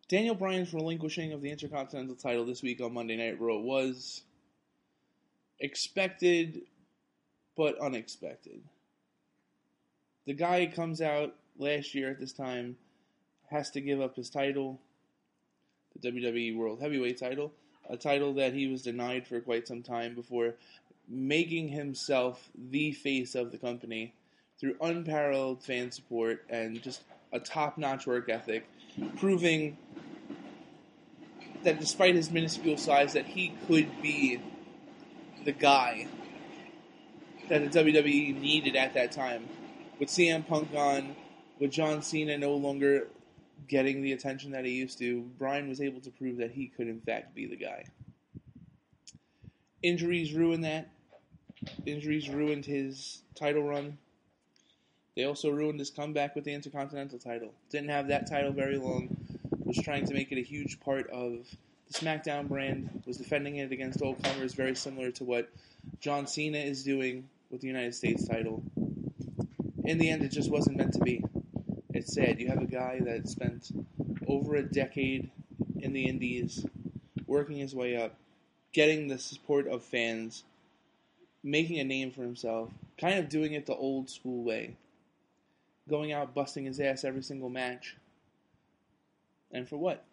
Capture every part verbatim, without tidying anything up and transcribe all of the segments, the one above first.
Daniel Bryan's relinquishing of the Intercontinental title this week on Monday Night Raw was expected, but unexpected. The guy comes out last year at this time, has to give up his title, the W W E World Heavyweight title, a title that he was denied for quite some time before making himself the face of the company through unparalleled fan support and just a top-notch work ethic, proving that despite his minuscule size, that he could be the guy that the W W E needed at that time. With C M Punk gone, with John Cena no longer getting the attention that he used to, Bryan was able to prove that he could in fact be the guy. Injuries ruined that. Injuries ruined his title run. They also ruined his comeback with the Intercontinental title. Didn't have that title very long. Was trying to make it a huge part of the SmackDown brand. Was defending it against all comers, very similar to what John Cena is doing with the United States title. In the end, it just wasn't meant to be. It's sad. You have a guy that spent over a decade in the Indies, working his way up, getting the support of fans, making a name for himself, kind of doing it the old school way. Going out, busting his ass every single match. And for what?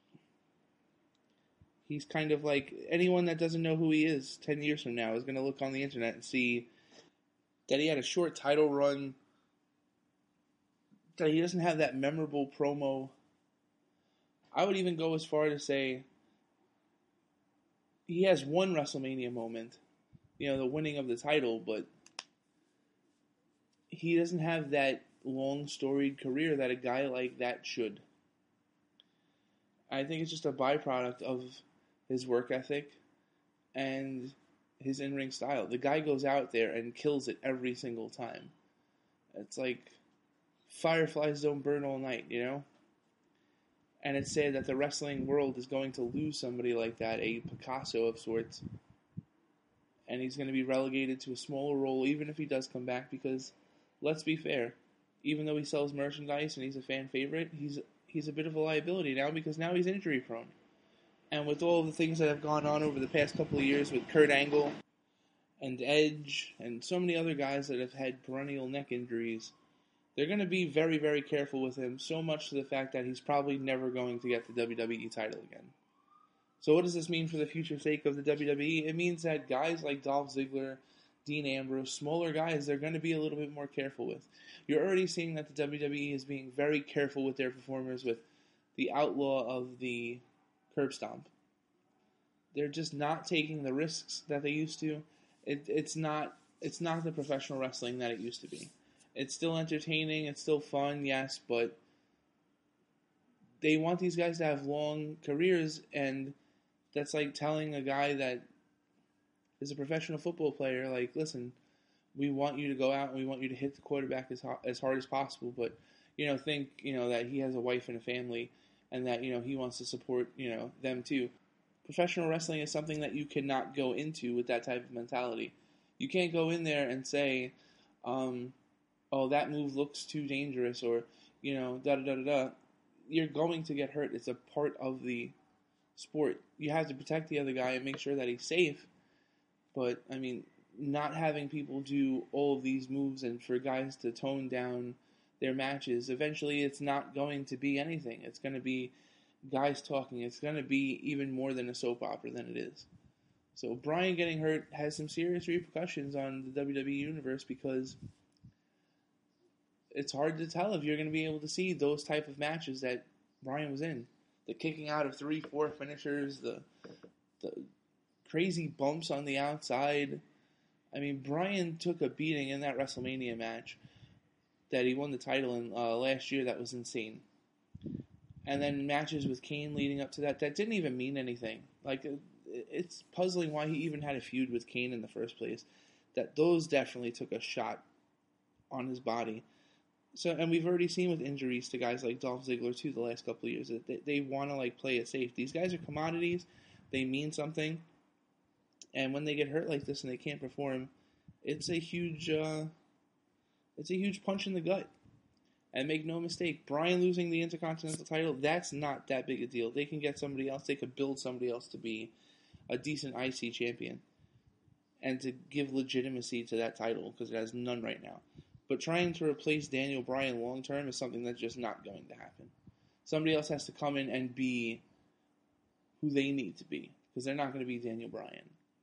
He's kind of like anyone that doesn't know who he is ten years from now is going to look on the internet and see that he had a short title run, that he doesn't have that memorable promo. I would even go as far to say he has one WrestleMania moment, you know, the winning of the title, but he doesn't have that long storied career that a guy like that should. I think it's just a byproduct of his work ethic and his in-ring style. The guy goes out there and kills it every single time. It's like fireflies don't burn all night, you know? And it's sad that the wrestling world is going to lose somebody like that, a Picasso of sorts. And he's going to be relegated to a smaller role, even if he does come back, because, let's be fair, even though he sells merchandise and he's a fan favorite, he's he's a bit of a liability now because now he's injury prone. And with all the things that have gone on over the past couple of years with Kurt Angle and Edge and so many other guys that have had perennial neck injuries, they're going to be very, very careful with him, so much to the fact that he's probably never going to get the W W E title again. So what does this mean for the future sake of the W W E? It means that guys like Dolph Ziggler, Dean Ambrose, smaller guys, they're going to be a little bit more careful with. You're already seeing that the W W E is being very careful with their performers with the outlaw of the curb stomp. They're just not taking the risks that they used to. It, it's not it's not the professional wrestling that it used to be. It's still entertaining, it's still fun, yes, but they want these guys to have long careers, and that's like telling a guy that is a professional football player, like, listen, we want you to go out and we want you to hit the quarterback as hard, as hard as possible, but, you know, think, you know, that he has a wife and a family and that, you know, he wants to support, you know, them too. Professional wrestling is something that you cannot go into with that type of mentality. You can't go in there and say, um, oh, that move looks too dangerous, or, you know, da-da-da-da-da. You're going to get hurt. It's a part of the sport. You have to protect the other guy and make sure that he's safe. But, I mean, not having people do all of these moves and for guys to tone down their matches, eventually it's not going to be anything. It's going to be guys talking. It's going to be even more than a soap opera than it is. So Bryan getting hurt has some serious repercussions on the W W E universe because it's hard to tell if you're going to be able to see those type of matches that Bryan was in. The kicking out of three, four finishers, the the crazy bumps on the outside. I mean, Bryan took a beating in that WrestleMania match that he won the title in uh, last year. That was insane. And then matches with Kane leading up to that, that didn't even mean anything. Like, it's puzzling why he even had a feud with Kane in the first place. That those definitely took a shot on his body. So, and we've already seen with injuries to guys like Dolph Ziggler too the last couple of years that they, they want to like play it safe. These guys are commodities; they mean something, and when they get hurt like this and they can't perform, it's a huge, uh, it's a huge punch in the gut. And make no mistake, Bryan losing the Intercontinental title, that's not that big a deal. They can get somebody else. They could build somebody else to be a decent I C champion and to give legitimacy to that title, because it has none right now. But trying to replace Daniel Bryan long term is something that's just not going to happen. Somebody else has to come in and be who they need to be, because they're not going to be Daniel Bryan.